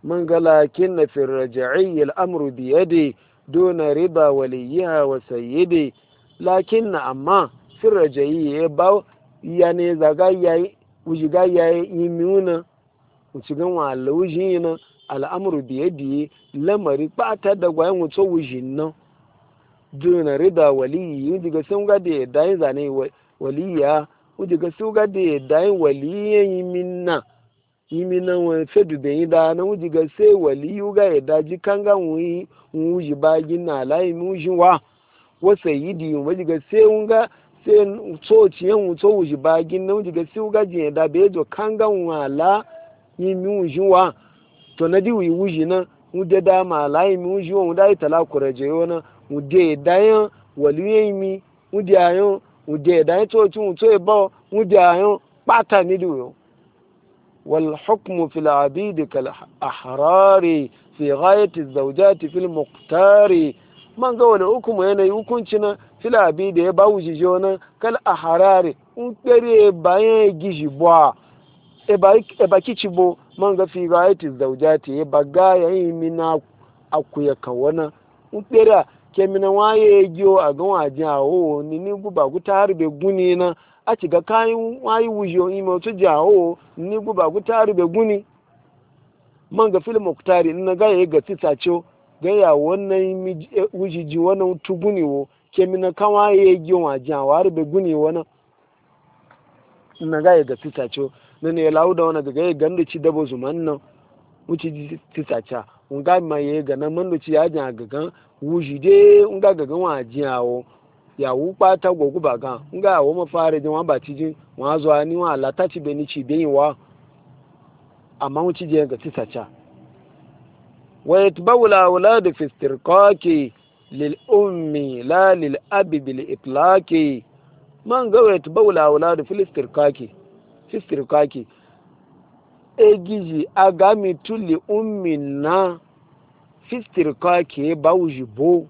من قال لكن في الرجعي الأمر بيدي دون رضا وليها وسيدي لكن أما في الرجعي يباو يعني زغايا وجغايا يميونا وتغن وعلى وجينا الأمر بيدي لما ربعت دغوايا وتوجينا دون رضا ولي وجغا سنغا دي داين زاني وليا وجغا سنغا دي داين وليا يمينا yimina wa fedu da yi da na wuji ga sai wali yuga ya daji kanga wuji bagin na layi wuji wasa yi di wuji ga sai wunga sai tsoci yan wuto wuji bagin na wuji ga sai wuga jin da bai zo kanga wala yimi wuji to na di wuji na wude da ma layi wuji wuda yi tala kuraje na wude da yan wali yimi wude ayon wude da yan tsoci wuto ya ba wude ayon pata ni duyo والحكم في العبيد كالأحرار في غاية الزوجات في المختار من قول حكم هنا يكونشنا في العبيد يباوجي جونا كالأحرار ونقري باين جيجي بوا eba kichibo manga fi gaiti zaujati eba gaya mina akuya kawana mpera kemina waye gyo agan ajin awo ni guba guta harbe guni na a ci ga kayan wayi wujo ime otu jawo ni guba guta harbe guni manga fil muktari na gaya ga titacho gaya wannan wujiji wannan tuguni wo kemina kawaye gyo ajin awo harbe guni wana na gaya ga titacho ne lauda wani daga ya ganda ci dabo zuman nan wuce titacha nga maye ga nan mando ci ya jan gagan wuji de nga gagan wa jiyawo ya wu pata gogu baga nga wo ma fare jin wa ba ci jin wa zo ani wa la ta ci be ni ci be wa amma wuce je ga titacha wa yatbawu la aulad fi istirqaqi lil ummi la lil abi bil itlaqi man ga yatbawu la aulad fi istirqaqi fistirkaki egiji agami tuli ummina fistirkaki ba wujibo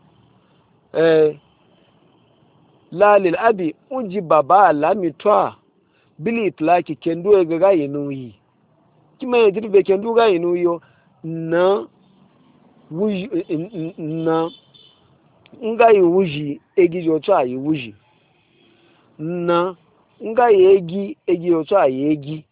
lalil abi unji baba alami toa bili itlaki kendo egaga inuyi kima yajiribe kendo ga inuyo na wuji na nga yi wuji egiji oto ayi wuji na nga egi otu a egi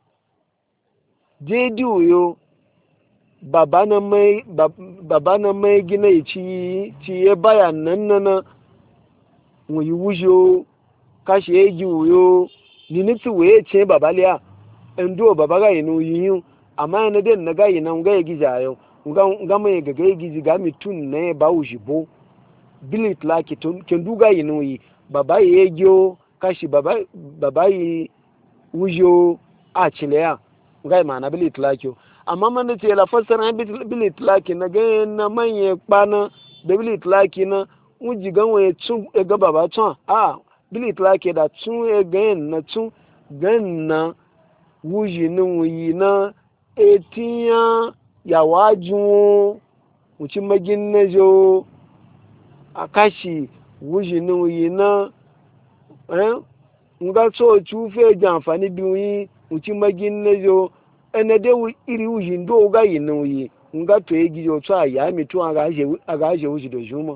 jeji uyo baba na mai gina ci ya baya nan na wuyi wujo kashi egi uyo niniti wee ce baba liya ndo baba ga inu yiyu amma yana den na ga ina nga egi jayo nga mai gaga egi ga mitun na ba wujibo bilit laki kendu ga inu yi baba ya egi o kashi baba yi wujo a cileya ngai ma na bili tlakio amma man ce la fasara bili tlaki na ga na manye kpana da bili tlaki na wuji gan waye tun e ga baba tun a bili tlaki da tun e ga na tun gan na wuji ni wuyi na etiya ya waju wuci magin na jo akashi wuji ni wuyi na nga so chufe ja amfani bi wi uchi magin ne yo ene de iri uji ndo ga yin wi nga to egi yo to aya mi to aga je uji do juma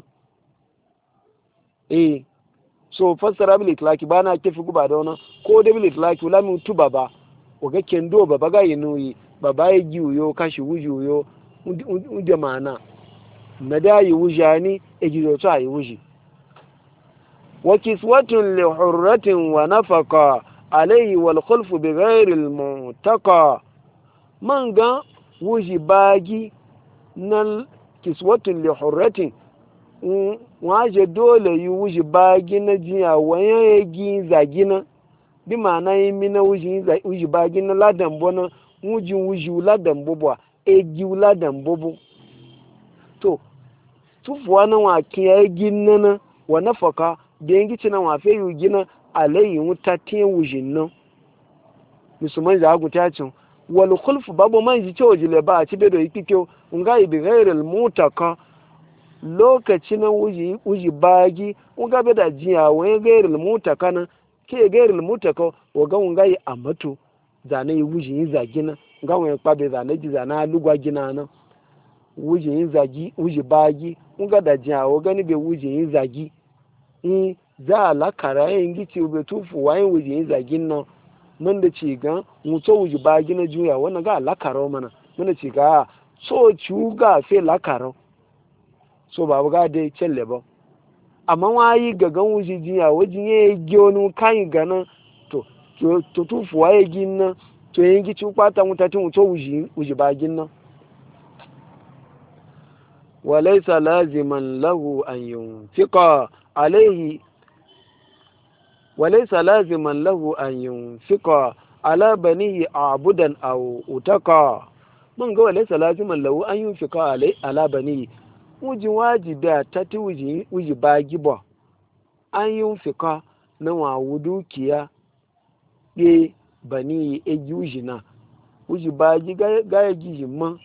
so fasara bil itlaki bana kefi guba da wannan ko da bil itlaki la mi tu baba o ga kendo baba ga yin wi baba egi yo kashi uji yo unde mana na da yi wujani egi yo to ayi uji وكسوة لحرة ونفقة عليه والخلف بغير المعتقى منغا وجي باجي نال كسوة لحرة waje dole yi wuji bagi na jiya wayan ya gi zagi na bi ma'ana yi mina wuji bagi na ladan bona wuji ladan bobo e gi ladan bobo to tufuwa na wa kiyaye ginna wa nafaka da yanki cinan wafe yi gina alayi wuta tiye wujin nan musulman da hagu ta cin wal khulfu babu man ji cewa jile ba a ci bedo yi kyau nga yi bi ghairil mutaka lokaci na wuji bagi nga be da jiya wani ghairil mutaka na ke ghairil mutaka wa ga nga yi amatu zane yi wuji yi zagina ga wani kpabe zane ji zana lugwa gina nan wuje yin zagi wuje bagi nga da jawo gani be wuje yin zagi in za a lakara yin gici ube tufu wayin wuje yin zagin nan mun da ci ga muto wuje bagi na juya wannan ga lakara mana mun da ci ga so ga fe lakara so babu ga dai celle ba amma wayi gagan wuje jiya wajin ya gyonu kan ganan to tufu waye gin nan to yin gici kwata mutatin muto wuje bagin nan وليس لازما له أن ينفق عليه وليس لازما له أن ينفق على بنيه عبدا أو أتقى من قال ليس لازما له أن ينفق على بنيه wuji wajibi ta ti wuji bagi ba an yi fika na wawu dukiya ɗe bani ya gi wuji na wuji bagi gaya giji man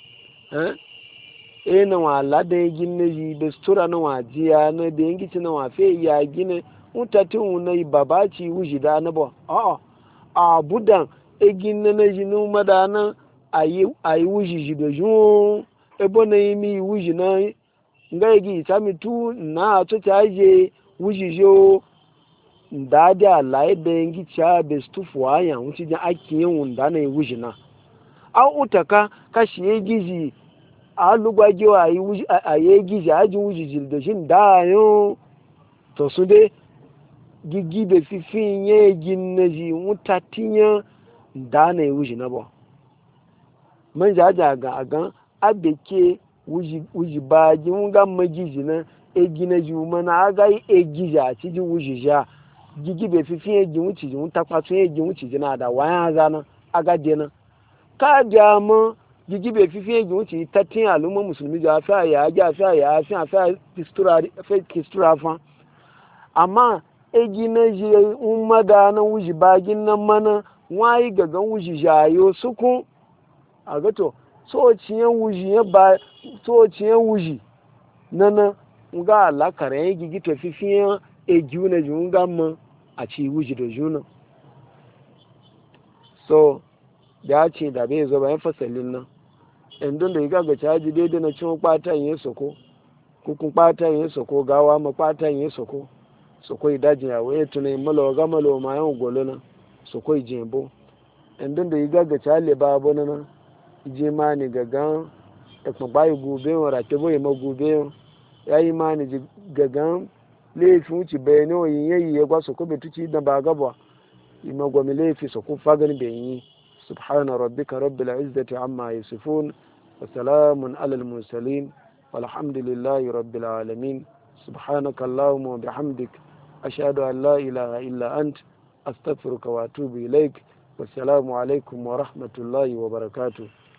na wa lada ya gina ji da sutura na wa jiya na da yanki na wa fe ya gina mutatin na babaci wuji da na ba a budan ya gina na ji na madana a yi wuji ji da jun ebo na yi mi wuji na nga yi gi sami tu na to ta je wuji jo da da lai da yanki cha da stufu aya wuci jan ake yin wunda na yi wuji na an utaka kashi ya gizi a lugwagewa a yi gizi a ji wuji jildashin da yau to su dai gigi da fifin ya gina ji mutatinya da na yi wuji na ba man jaja ga agan abeke wuji ba ji nga magiji na egina ji mana aga egiji a ci ji wuji ja gigi be fifin ya ji wuci ji mutakwato ya ji wuci ji na da wayan zana aga dena ka jama gigi be fifin ya ji wuci tatin al'umma musulmi ja fa ya ja fa ya fa kistura fa amma egina ji umada na wuji bagin nan mana wayi gagan wuji jayo suku a gato sociyan wuji nana nga alakara ya gigi tafifiyan egiyu na jiun gama a ci wuji da juna so ya ce da bai zo bayan fasalin nan indun da ya gaga caji daidai na cin kwatan ya soko kukun kwatan ya soko gawa ma kwatan ya soko soko idajin yawo ya tunai malo ga malo ma yan golo na soko ijembo indun da ya gaga cale babu na nan je ma ni gagan ẹ̀pọ̀n báyìí gùnbé wọn ràtẹ́ bóyá mọ́ gùnbé wọn yáyí ma ni gagan léèfin ti bẹ̀rẹ̀ ní òyìn yẹ́ yìí ẹgbà sọ̀kọ́ bẹ̀ tuntun dàn bá gàbọ̀ ìmọ̀gbọ̀mí léèfin sọ̀kọ́ fagani bẹ̀yìn subhana rabbika rabbil izzati amma yasifun wa salamun alal mursalin walhamdulillahi rabbil alamin subhanaka allahumma wa bihamdik ashhadu an la ilaha illa ant astaghfiruka wa atubu ilaik wassalamu alaikum wa rahmatullahi wa barakatuh